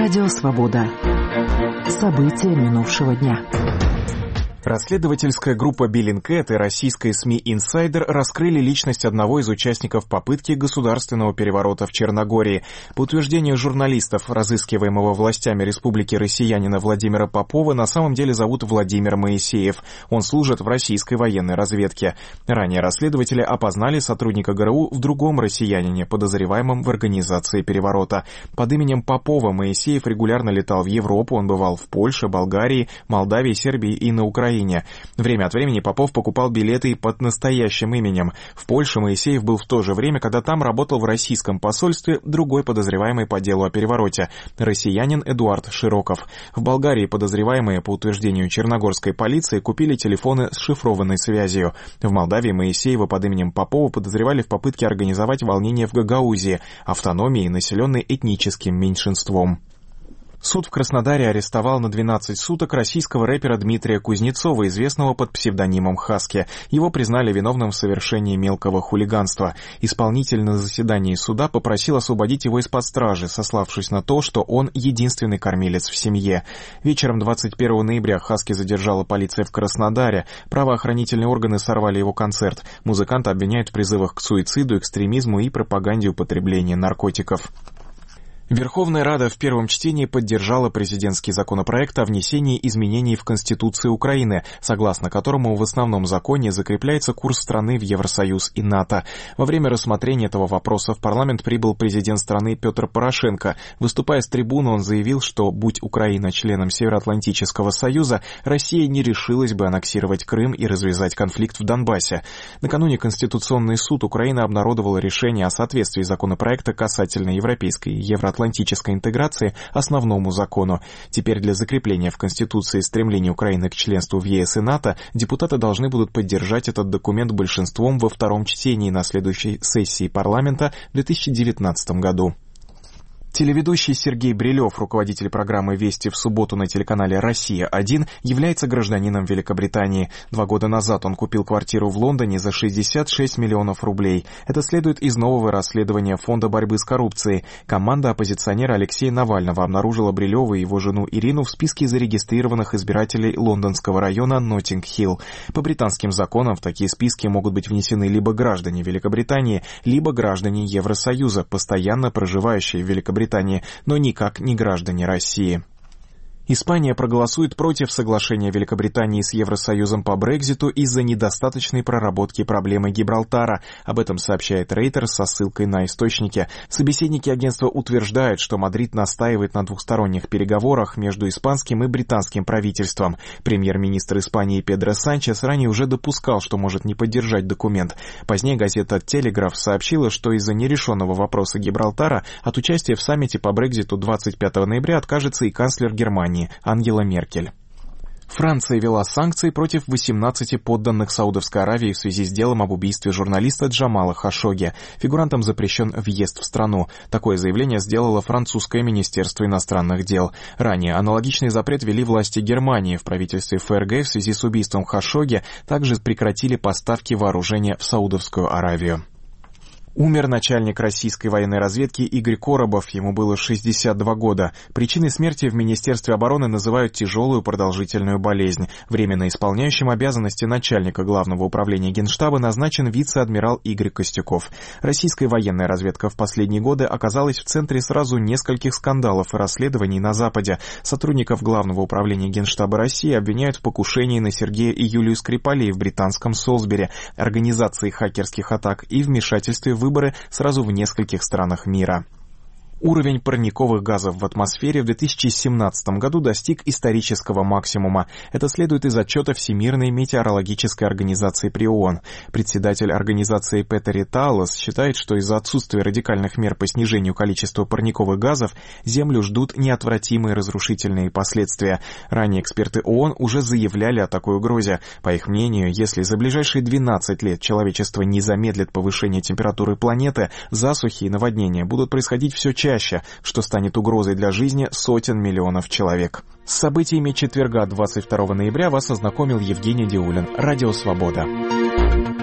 Радио «Свобода». События минувшего дня. Расследовательская группа Bellingcat и российская СМИ «Инсайдер» раскрыли личность одного из участников попытки государственного переворота в Черногории. По утверждению журналистов, разыскиваемого властями Республики россиянина Владимира Попова на самом деле зовут Владимир Моисеев. Он служит в российской военной разведке. Ранее расследователи опознали сотрудника ГРУ в другом россиянине, подозреваемом в организации переворота. Под именем Попова Моисеев регулярно летал в Европу, он бывал в Польше, Болгарии, Молдавии, Сербии и на Украине. Время от времени Попов покупал билеты под настоящим именем. В Польше Моисеев был в то же время, когда там работал в российском посольстве другой подозреваемый по делу о перевороте – россиянин Эдуард Широков. В Болгарии подозреваемые, по утверждению черногорской полиции, купили телефоны с шифрованной связью. В Молдавии Моисеева под именем Попова подозревали в попытке организовать волнения в Гагаузии, автономии, населенной этническим меньшинством. Суд в Краснодаре арестовал на 12 суток российского рэпера Дмитрия Кузнецова, известного под псевдонимом Хаски. Его признали виновным в совершении мелкого хулиганства. Исполнитель на заседании суда попросил освободить его из-под стражи, сославшись на то, что он единственный кормилец в семье. Вечером 21 ноября Хаски задержала полиция в Краснодаре. Правоохранительные органы сорвали его концерт. Музыканта обвиняют в призывах к суициду, экстремизму и пропаганде употребления наркотиков. Верховная Рада в первом чтении поддержала президентский законопроект о внесении изменений в Конституцию Украины, согласно которому в основном законе закрепляется курс страны в Евросоюз и НАТО. Во время рассмотрения этого вопроса в парламент прибыл президент страны Петр Порошенко. Выступая с трибуны, он заявил, что, будь Украина членом Североатлантического союза, Россия не решилась бы аннексировать Крым и развязать конфликт в Донбассе. Накануне Конституционный суд Украины обнародовал решение о соответствии законопроекта касательно европейской и евроатлантической интеграции основному закону. Теперь для закрепления в Конституции стремления Украины к членству в ЕС и НАТО депутаты должны будут поддержать этот документ большинством во втором чтении на следующей сессии парламента в 2019 году. Телеведущий Сергей Брилев, руководитель программы «Вести в субботу» на телеканале «Россия-1», является гражданином Великобритании. 2 года назад он купил квартиру в Лондоне за 66 миллионов рублей. Это следует из нового расследования Фонда борьбы с коррупцией. Команда оппозиционера Алексея Навального обнаружила Брилева и его жену Ирину в списке зарегистрированных избирателей лондонского района Ноттинг-Хилл. По британским законам в такие списки могут быть внесены либо граждане Великобритании, либо граждане Евросоюза, постоянно проживающие в Великобритании, но никак не граждане России. Испания проголосует против соглашения Великобритании с Евросоюзом по Брекситу из-за недостаточной проработки проблемы Гибралтара. Об этом сообщает Reuters со ссылкой на источники. Собеседники агентства утверждают, что Мадрид настаивает на двухсторонних переговорах между испанским и британским правительством. Премьер-министр Испании Педро Санчес ранее уже допускал, что может не поддержать документ. Позднее газета «Телеграф» сообщила, что из-за нерешенного вопроса Гибралтара от участия в саммите по Брекситу 25 ноября откажется и канцлер Германии Ангела Меркель. Франция ввела санкции против 18 подданных Саудовской Аравии в связи с делом об убийстве журналиста Джамала Хашогги. Фигурантам запрещен въезд в страну. Такое заявление сделало французское министерство иностранных дел. Ранее аналогичный запрет ввели власти Германии. В правительстве ФРГ в связи с убийством Хашогги также прекратили поставки вооружения в Саудовскую Аравию. Умер начальник российской военной разведки Игорь Коробов, ему было 62 года. Причиной смерти в Министерстве обороны называют тяжелую продолжительную болезнь. Временно исполняющим обязанности начальника Главного управления Генштаба назначен вице-адмирал Игорь Костюков. Российская военная разведка в последние годы оказалась в центре сразу нескольких скандалов и расследований на Западе. Сотрудников Главного управления Генштаба России обвиняют в покушении на Сергея и Юлию Скрипалей в британском Солсбери, организации хакерских атак и вмешательстве в выборы сразу в нескольких странах мира. Уровень парниковых газов в атмосфере в 2017 году достиг исторического максимума. Это следует из отчета Всемирной метеорологической организации при ООН. Председатель организации Петери Таалас считает, что из-за отсутствия радикальных мер по снижению количества парниковых газов Землю ждут неотвратимые разрушительные последствия. Ранее эксперты ООН уже заявляли о такой угрозе. По их мнению, если за ближайшие 12 лет человечество не замедлит повышение температуры планеты, засухи и наводнения будут происходить все чаще, что станет угрозой для жизни сотен миллионов человек. С событиями четверга 22 ноября вас ознакомил Евгений Диулин. Радио «Свобода».